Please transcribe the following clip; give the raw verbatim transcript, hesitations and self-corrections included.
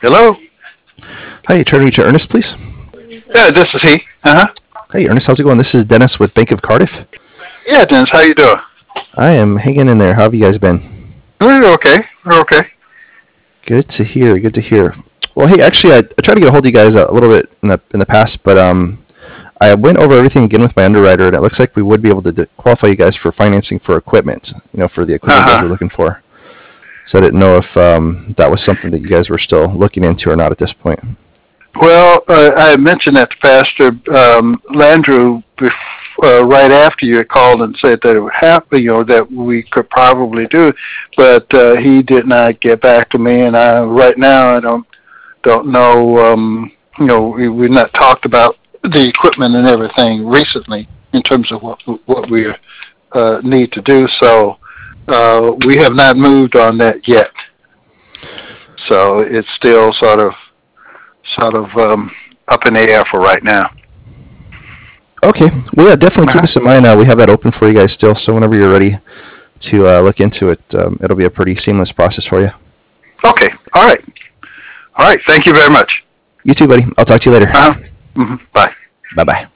Hello? Hi, try to reach Ernest, please. Yeah, this is he. Uh-huh. Hey, Ernest, how's it going? This is Dennis with Bank of Cardiff. Yeah, Dennis, how you doing? I am hanging in there. How have you guys been? We're okay. We're okay. Good to hear. Good to hear. Well, hey, actually, I, I tried to get a hold of you guys a little bit in the in the past, but um, I went over everything again with my underwriter, and it looks like we would be able to d- qualify you guys for financing for equipment. You know, for the equipment you guys Uh-huh. were looking for. So I didn't know if um, that was something that you guys were still looking into or not at this point. Well, uh, I had mentioned that to Pastor um, Landrew bef- uh, right after you had called and said that it would happen, you know, that we could probably do it, but uh, he did not get back to me, and I right now I don't don't know. Um, you know, we, we've not talked about the equipment and everything recently in terms of what what we uh, need to do. So uh, we have not moved on that yet. So it's still sort of sort of um, up in the air for right now. Okay. Well, yeah, definitely keep Uh-huh. us in mind. Uh, we have that open for you guys still, so whenever you're ready to uh, look into it, um, it'll be a pretty seamless process for you. Okay. All right. All right. Thank you very much. You too, buddy. I'll talk to you later. Uh-huh. Mm-hmm. Bye. Bye-bye.